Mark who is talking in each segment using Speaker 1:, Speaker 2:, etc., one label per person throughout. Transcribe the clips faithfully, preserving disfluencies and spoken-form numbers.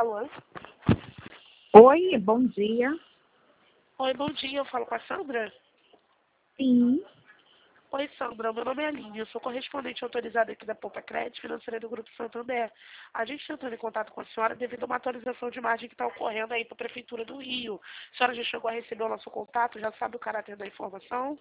Speaker 1: Alô?
Speaker 2: Oi, bom dia.
Speaker 1: Oi, bom dia. Eu falo com a Sandra?
Speaker 2: Sim.
Speaker 1: Oi, Sandra. Meu nome é Aline. Eu sou correspondente autorizada aqui da Poupa Crédito Financeira do Grupo Santander. A gente está entrando em contato com a senhora devido a uma atualização de imagem que está ocorrendo aí para a Prefeitura do Rio. A senhora já chegou a receber o nosso contato? Já sabe o caráter da informação?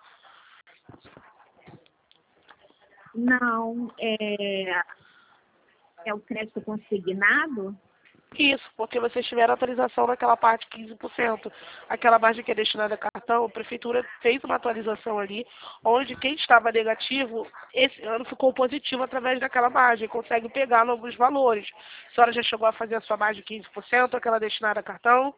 Speaker 2: Não, é, é o crédito consignado?
Speaker 1: Isso, porque vocês tiveram atualização naquela parte quinze por cento. Aquela margem que é destinada a cartão, a Prefeitura fez uma atualização ali, onde quem estava negativo, esse ano ficou positivo através daquela margem, consegue pegar novos valores. A senhora já chegou a fazer a sua margem quinze por cento, aquela destinada a cartão?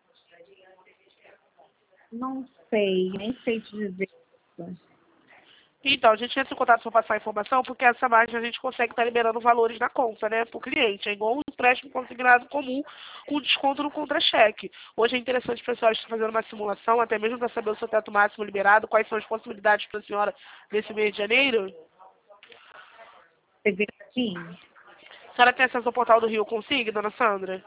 Speaker 2: Não sei, nem sei te dizer isso.
Speaker 1: Então, a gente entra em contato para passar a informação, porque essa margem a gente consegue estar liberando valores na conta, né, para o cliente. É igual um empréstimo consignado comum, com desconto no contra-cheque. Hoje é interessante para a senhora estar fazendo uma simulação, até mesmo para saber o seu teto máximo liberado, quais são as possibilidades para a senhora nesse mês de janeiro.
Speaker 2: Você vê assim?
Speaker 1: A senhora tem acesso ao portal do Rio Consigne, dona Sandra?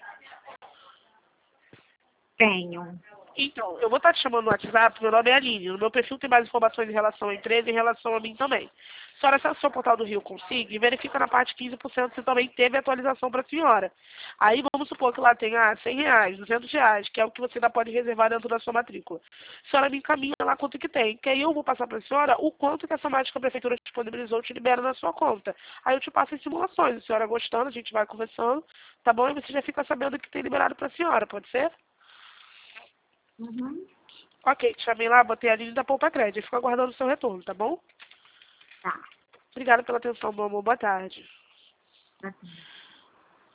Speaker 2: Tenho.
Speaker 1: Então, eu vou estar te chamando no WhatsApp, meu nome é Aline. No meu perfil tem mais informações em relação à empresa e em relação a mim também. A senhora acessa o portal do Rio Consigne e verifica na parte quinze por cento se também teve atualização para a senhora. Aí vamos supor que lá tem ah, cem reais, duzentos reais, que é o que você ainda pode reservar dentro da sua matrícula. A senhora me encaminha lá quanto que tem, que aí eu vou passar para a senhora o quanto que essa mágica a prefeitura disponibilizou te libera na sua conta. Aí eu te passo as simulações. A senhora gostando, a gente vai conversando, tá bom? E você já fica sabendo o que tem liberado para a senhora, pode ser?
Speaker 2: Uhum.
Speaker 1: Ok, te chamei lá, botei a linha da Poupa Crédito. Fico aguardando o seu retorno, tá bom?
Speaker 2: Tá.
Speaker 1: Obrigada pela atenção, meu amor. Boa tarde.
Speaker 2: Tá.